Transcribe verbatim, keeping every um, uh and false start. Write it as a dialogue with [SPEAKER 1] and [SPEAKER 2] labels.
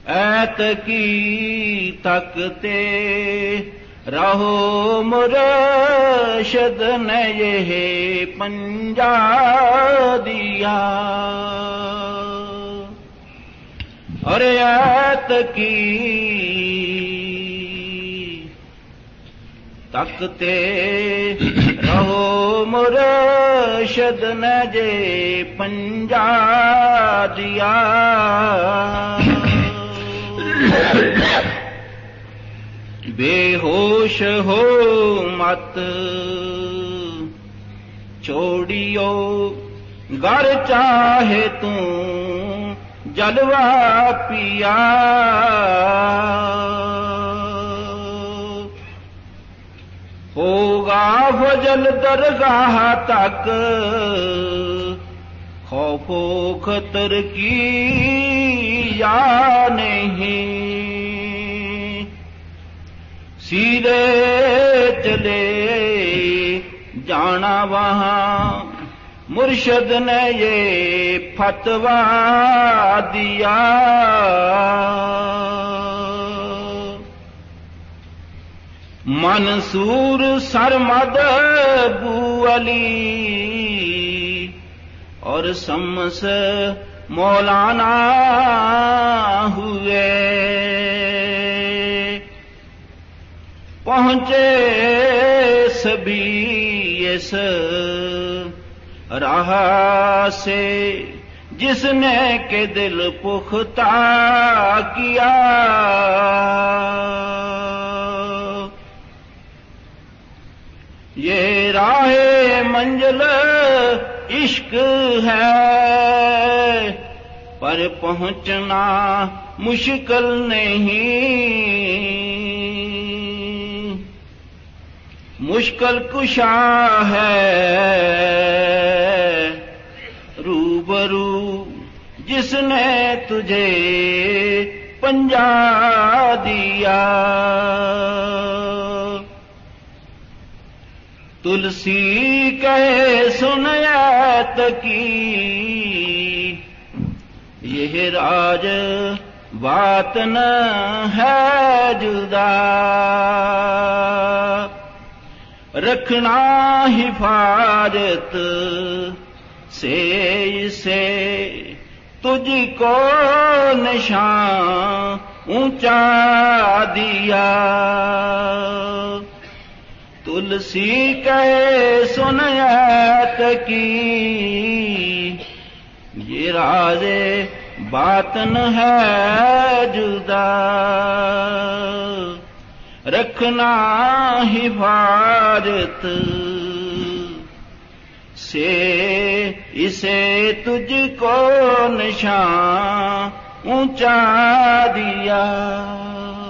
[SPEAKER 1] ایت کی تکتے رہو مرشد نے یہ پنجا دیا، اور ایت کی تکتے رہو مرشد نے یہ پنجا دیا، بے ہوش ہو مت چھوڑیو، گر چاہے تم جلوہ پیا، ہوگا فجل درگاہ تک خوف و خطر کی یا نہیں، سیدھے چلے جانا وہاں مرشد نے یہ فتویٰ دیا، منصور سرمد ابو علی اور شمس مولانا ہوئے، پہنچے سبھی اس راہ سے جس نے کہ دل پختہ کیا، یہ راہ منزل عشق ہے پر پہنچنا مشکل نہیں، مشکل کشا ہے روبرو جس نے تجھے پنجا دیا، تلسی کہے سن ایت کی یہ راج بات نہ ہے جدا، رکھنا حفاظت سے اسے تجھ کو نشان اونچا دیا، تلسی کہے سن ایت کی یہ راز باطن ہے جدا، رکھنا حفاظت سے اسے تجھ کو نشان اونچا دیا۔